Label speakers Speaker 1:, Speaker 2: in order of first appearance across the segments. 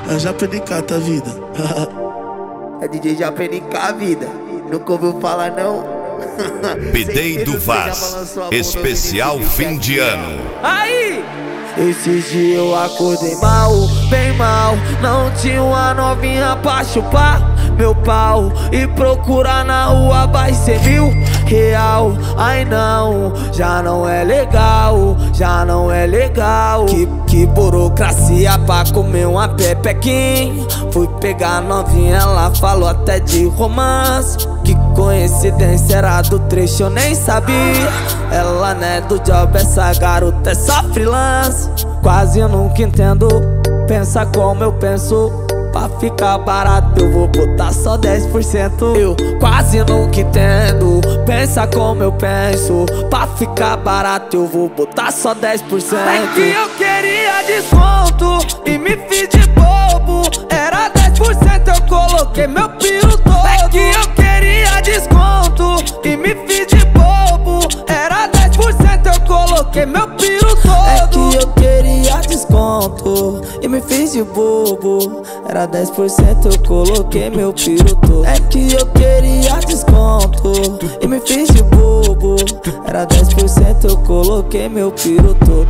Speaker 1: É JPNK a vida.
Speaker 2: É DJ JPNK a vida. Nunca ouviu falar não?
Speaker 3: Bidei do Vaz, especial fim de ano.
Speaker 2: Aí! Esses dias eu acordei mal, bem mal. Não tinha uma novinha pra chupar meu pau e procurar na rua vai ser R$1.000. Ai não, já não é legal, já não é legal. Que burocracia pra comer uma pepequinha. Fui pegar a novinha, ela falou até de romance. Que coincidência, era do trecho, eu nem sabia. Ela não é do job, essa garota é só freelance. Quase nunca entendo, pensa como eu penso. Pra ficar barato eu vou botar só 10%. Eu quase nunca entendo, pensa como eu penso. Pra ficar barato eu vou botar só 10%. É que eu queria desconto e me fiz de bobo. Era 10%, eu coloquei meu piro todo. É que eu queria desconto e me fiz de bobo. Era 10%, eu coloquei meu piro todo. É que eu queria desconto e me fiz de bobo. Era 10%, eu coloquei meu piro todo. É que eu queria desconto e me fiz de bobo. Era 10%, eu coloquei meu piro todo.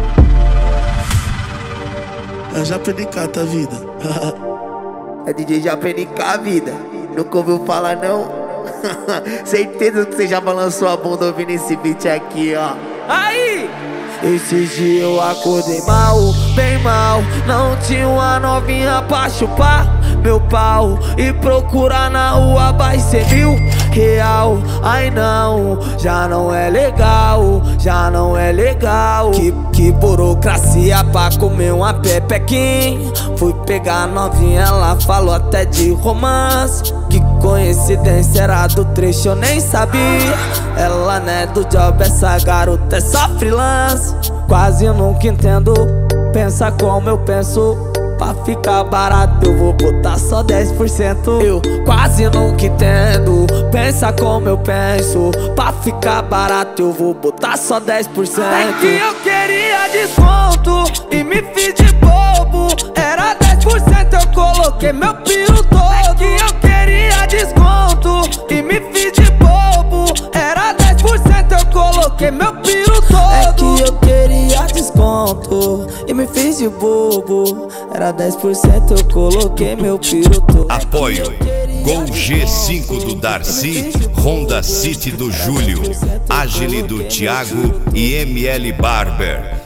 Speaker 1: É JPNK a vida.
Speaker 2: É DJ JPNK a vida. Nunca ouviu falar não? Certeza que você já balançou a bunda ouvindo esse beat aqui, ó. Aí! Esses dias eu acordei mal, bem mal. Não tinha uma novinha pra chupar meu pau e procurar na rua vai ser R$1.000. Ai não, já não é legal, já não é legal. Que burocracia pra comer uma pepequinha. Fui pegar a novinha, ela falou até de romance. Que coincidência, era do trecho, eu nem sabia. Ela não é do job, essa garota é só freelance. Quase nunca entendo, pensa como eu penso. Pra ficar barato eu vou botar só 10%. Eu quase nunca entendo, pensa como eu penso. Pra ficar barato eu vou botar só 10%. É que eu queria desconto e me fiz de bobo. Era 10%, eu coloquei meu piro todo. É que eu queria desconto e me fiz de bobo. Era 10%, eu coloquei meu piro todo. É que eu queria desconto e me fiz de bobo. Era 10%, eu coloquei meu piro todo.
Speaker 3: Apoio Gol G5 do Darcy, Honda City do Júlio, Agile do Thiago e ML Barber.